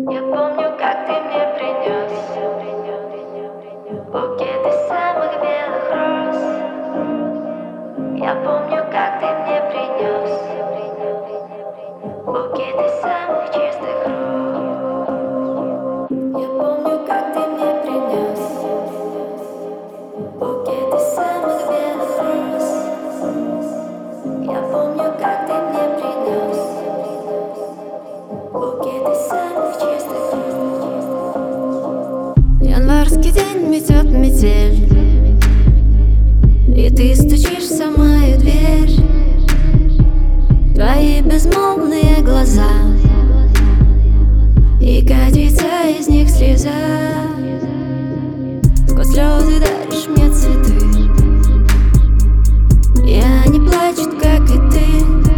Я помню, как ты мне принес букеты самых белых роз. Я помню, как ты мне принес букеты самых чистых роз. Я помню, как ты мне принес букеты самых белых роз. Я помню, как ты мне принес букеты самых чистых роз. Январский день метет метель, и ты стучишься в мою дверь. Твои безмолвные глаза, и катится из них слеза. Сквозь слезы даришь мне цветы, и они плачут, как и ты.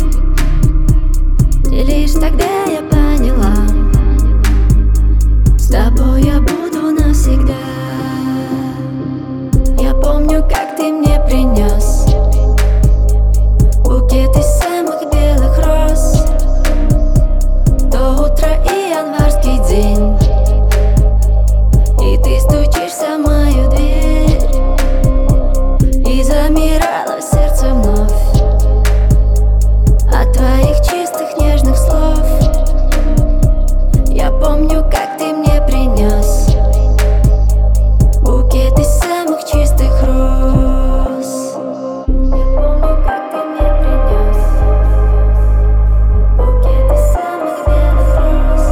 И лишь тогда я поняла, с тобой я буду навсегда. Я помню, как ты мне принес букеты самых белых роз. То утро и январский день, и ты стучишься в мою дверь. И замирало сердце вновь от твоих чистых нежных слов. Я помню, как ты мне принес букеты самых чистых роз. Я помню, как ты мне принес букеты самых белых роз.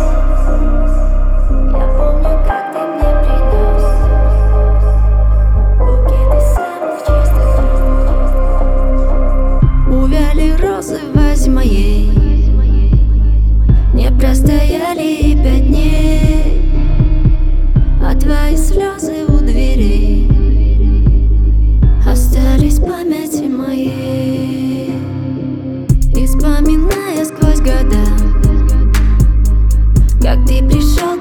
Я помню, как ты мне принес букеты самых чистых роз. Увяли розы в вазе моей, не простояли и 5 дней, а твои слезы у дверей остались в памяти моей. И вспоминая сквозь года, как ты пришел